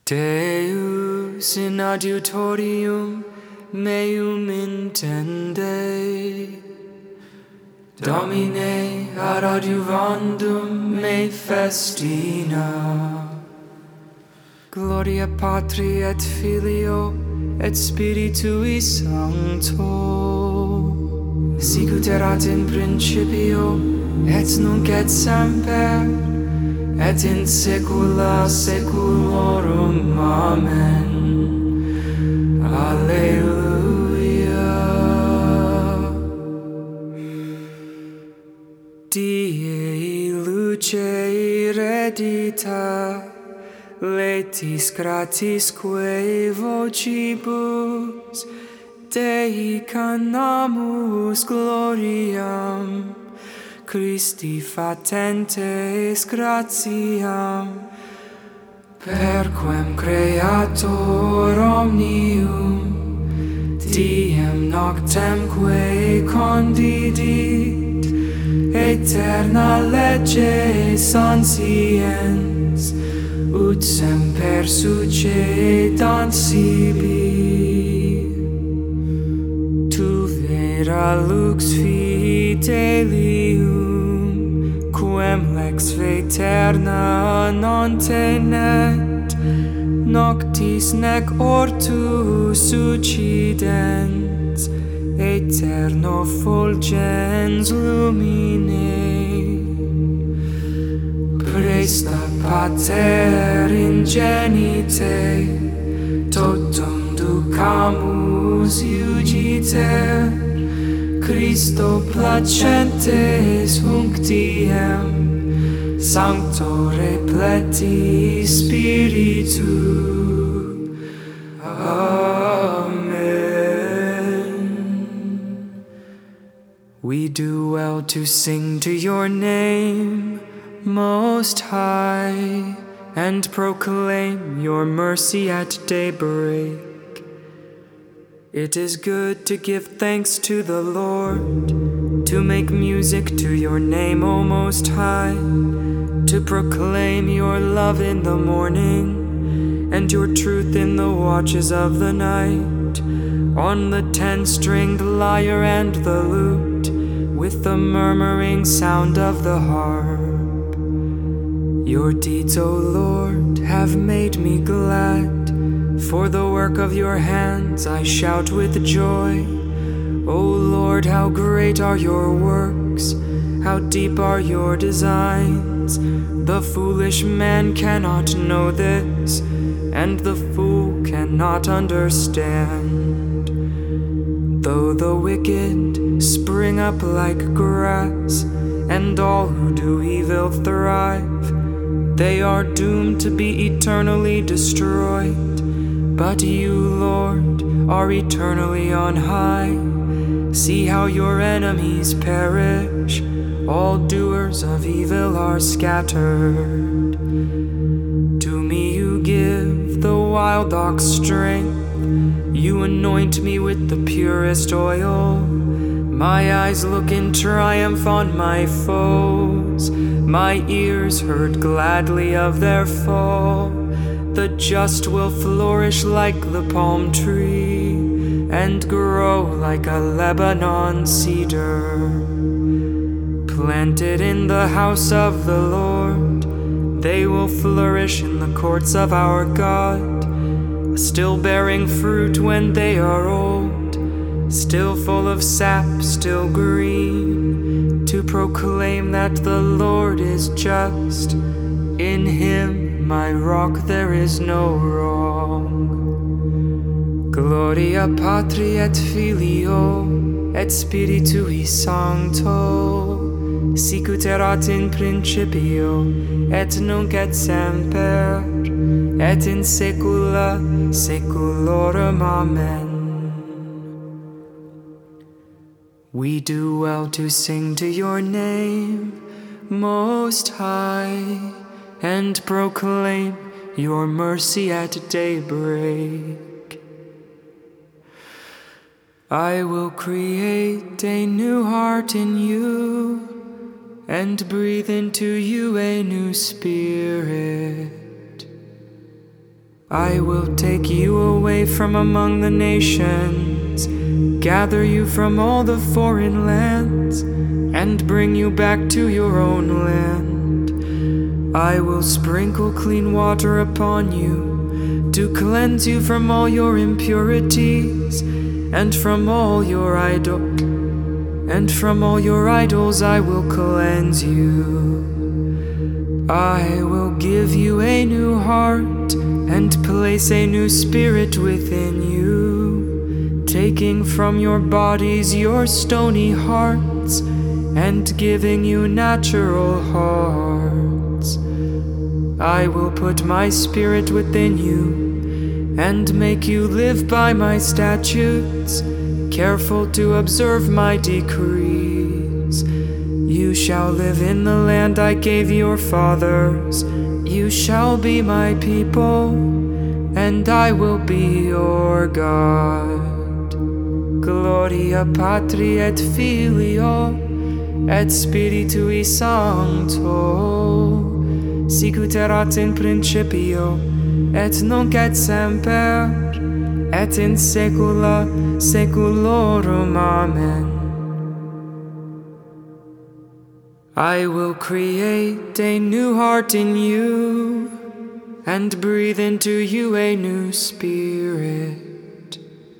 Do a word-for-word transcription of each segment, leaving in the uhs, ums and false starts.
Deus in adiutorium meum intende, Domine ad adiuvandum me festina. Gloria Patri et Filio et Spiritui Sancto, sicut erat in principio et nunc et semper et in saecula saeculorum. Amen. Alleluia. Die luce redita, letis gratisque vocibus Dei canamus gloriam, Christi fatentes gratiam, perquem creator omnium, diem noctemque condidit, aeterna legge sanciens, ut semper succedant sibi. Tu vera lux fidelium, quem lex veterna non tenet, noctis nec ortus succidens, aeterno fulgens lumine. Presta pater ingenite, totum ducamus iugiter, Christo placentes hunc diem, Sancto repleti Spiritu. Amen. We do well to sing to your name, Most High, and proclaim your mercy at daybreak. It is good to give thanks to the Lord, to make music to your name, O Most High, to proclaim your love in the morning, and your truth in the watches of the night, on the ten-stringed lyre and the lute, with the murmuring sound of the harp. Your deeds, O Lord, have made me glad. For the work of your hands I shout with joy. O Lord, how great are your works, how deep are your designs. The foolish man cannot know this, and the fool cannot understand. Though the wicked spring up like grass, and all who do evil thrive, they are doomed to be eternally destroyed. But you, Lord, are eternally on high. See how your enemies perish, all doers of evil are scattered. To me you give the wild ox strength, you anoint me with the purest oil. My eyes look in triumph on my foes, my ears heard gladly of their fall. The just will flourish like the palm tree, and grow like a Lebanon cedar. Planted in the house of the Lord, they will flourish in the courts of our God, still bearing fruit when they are old, still full of sap, still green, to proclaim that the Lord is just. In him, my rock, there is no wrong. Gloria Patri et Filio et Spiritui Sancto, sicut erat in principio et nunc et semper et in saecula saeculorum. Amen. We do well to sing to your name, Most High, and proclaim your mercy at daybreak. I will create a new heart in you, and breathe into you a new spirit. I will take you away from among the nations, gather you from all the foreign lands, and bring you back to your own land. I will sprinkle clean water upon you, to cleanse you from all your impurities, and from all your idols, and from all your idols I will cleanse you. I will give you a new heart, and place a new spirit within you, taking from your bodies your stony hearts, and giving you natural hearts. I will put my spirit within you, and make you live by my statutes, careful to observe my decrees. You shall live in the land I gave your fathers. You shall be my people, and I will be your God. Gloria Patri et Filio et Spiritui Sancto, sicut erat in principio, et nunc et semper, et in saecula saeculorum. Amen. I will create a new heart in you, and breathe into you a new spirit.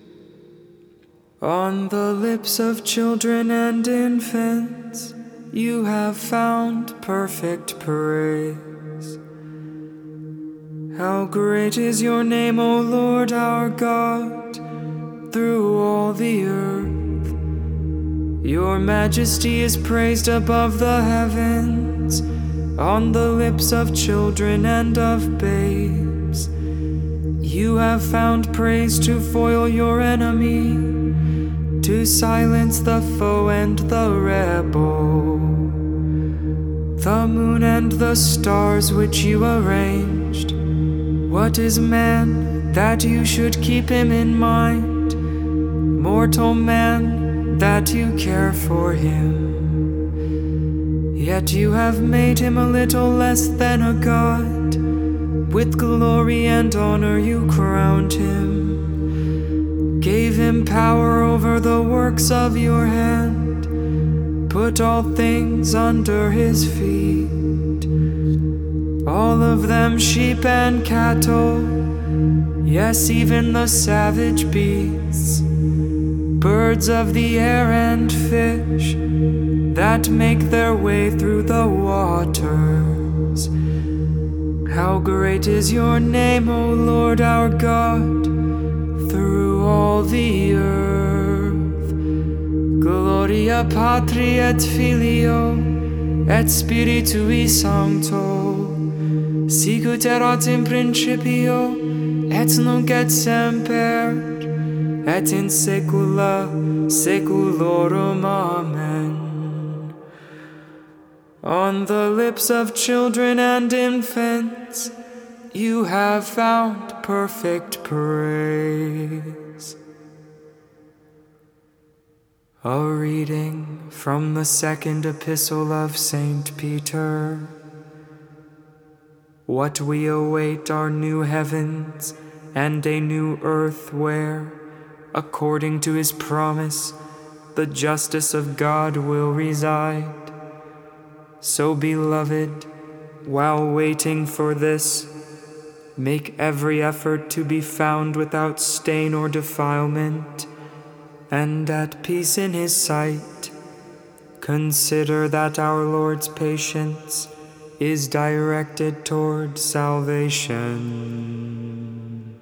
On the lips of children and infants, you have found perfect praise. How great is your name, O Lord our God, through all the earth. Your majesty is praised above the heavens, on the lips of children and of babes. You have found praise to foil your enemy, to silence the foe and the rebel. The moon and the stars which you arranged, what is man that you should keep him in mind? Mortal man, that you care for him. Yet you have made him a little less than a god. With glory and honor you crowned him, gave him power over the works of your hand, put all things under his feet, all of them sheep and cattle, yes, even the savage beasts, birds of the air and fish that make their way through the waters. How great is your name, O Lord our God, through all the earth. Gloria Patri et Filio et Spiritui Sancto, sicut erat in principio, et nunc et semper, et in saecula saeculorum. Amen. On the lips of children and infants, you have found perfect praise. A reading from the second epistle of Saint Peter. What we await are new heavens and a new earth where, according to his promise, the justice of God will reside. So, beloved, while waiting for this, make every effort to be found without stain or defilement, and at peace in his sight. Consider that our Lord's patience is directed toward salvation.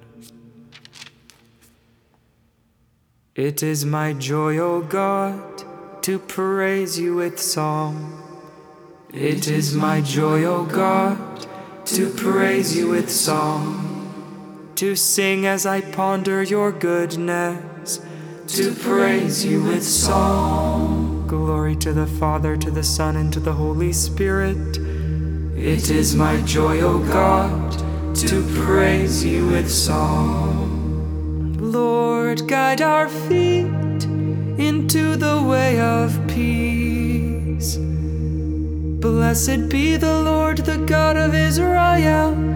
It is my joy, O God, to praise you with song. It is my joy, O God, to praise you with song, to sing as I ponder your goodness, to praise you with song. Glory to the Father, to the Son, and to the Holy Spirit. It is my joy, O God, to praise you with song. Lord, guide our feet into the way of peace. Blessed be the Lord, the God of Israel.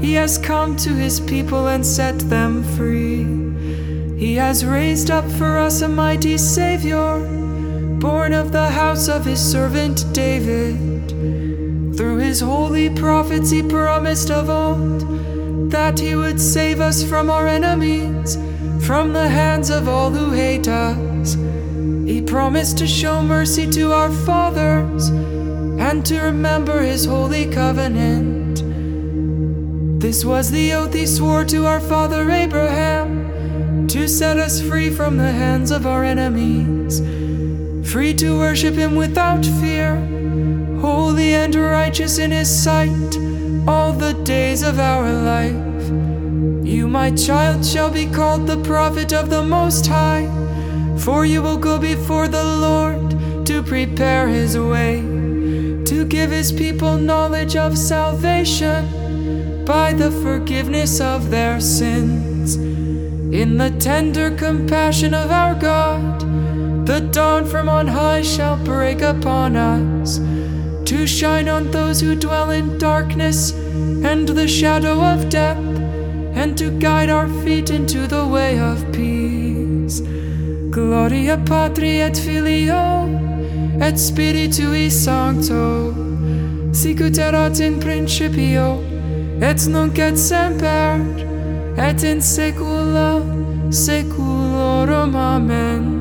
He has come to his people and set them free. He has raised up for us a mighty Savior, born of the house of his servant David. Through his holy prophets he promised of old that he would save us from our enemies, from the hands of all who hate us. He promised to show mercy to our fathers and to remember his holy covenant. This was the oath he swore to our father Abraham, to set us free from the hands of our enemies, free to worship him without fear, holy and righteous in his sight all the days of our life. You, my child, shall be called the prophet of the Most High, for you will go before the Lord to prepare his way, to give his people knowledge of salvation by the forgiveness of their sins. In the tender compassion of our God, the dawn from on high shall break upon us, to shine on those who dwell in darkness and the shadow of death, and to guide our feet into the way of peace. Gloria Patri et Filio et Spiritui Sancto, sicut erat in principio et nunc et semper et in saecula saeculorum. Amen.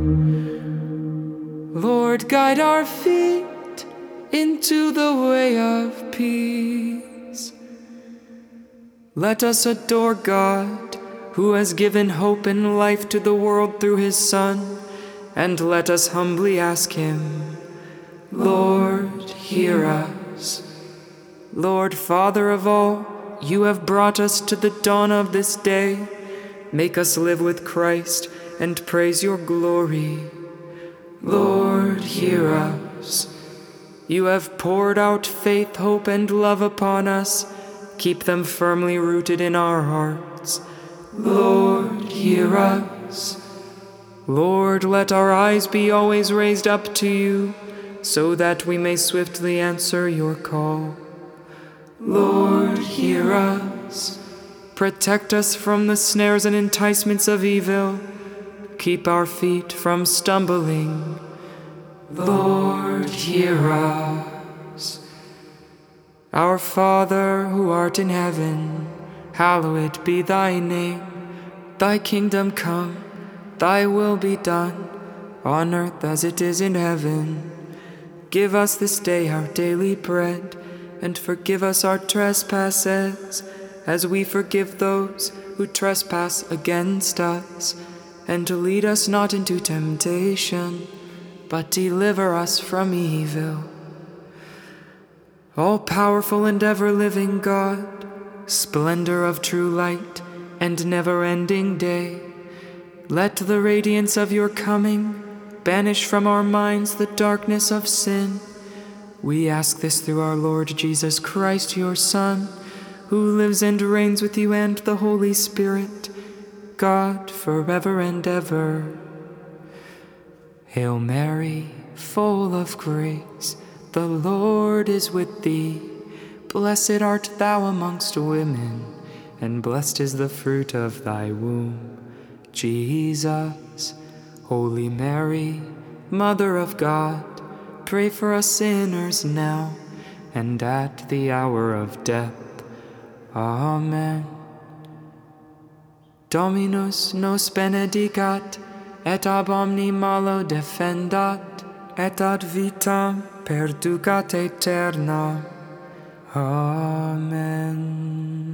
Lord, guide our feet into the way of peace. Let us adore God, who has given hope and life to the world through his Son, and let us humbly ask him, Lord, hear us. Lord, Father of all, you have brought us to the dawn of this day. Make us live with Christ and praise your glory. Lord, hear us. You have poured out faith, hope, and love upon us. Keep them firmly rooted in our hearts. Lord, hear us. Lord, let our eyes be always raised up to you, so that we may swiftly answer your call. Lord, hear us. Protect us from the snares and enticements of evil. Keep our feet from stumbling. Lord, hear us. Our Father, who art in heaven, hallowed be thy name. Thy kingdom come, thy will be done, on earth as it is in heaven. Give us this day our daily bread, and forgive us our trespasses, as we forgive those who trespass against us. And lead us not into temptation, but deliver us from evil. All-powerful and ever-living God, splendor of true light and never-ending day, let the radiance of your coming banish from our minds the darkness of sin. We ask this through our Lord Jesus Christ, your Son, who lives and reigns with you and the Holy Spirit, God, forever and ever. Hail Mary, full of grace, the Lord is with thee. Blessed art thou amongst women, and blessed is the fruit of thy womb, Jesus. Holy Mary, Mother of God, pray for us sinners now and at the hour of death. Amen. Dominus nos benedicat, et ab omni malo defendat, et ad vitam perducat aeterna. Amen.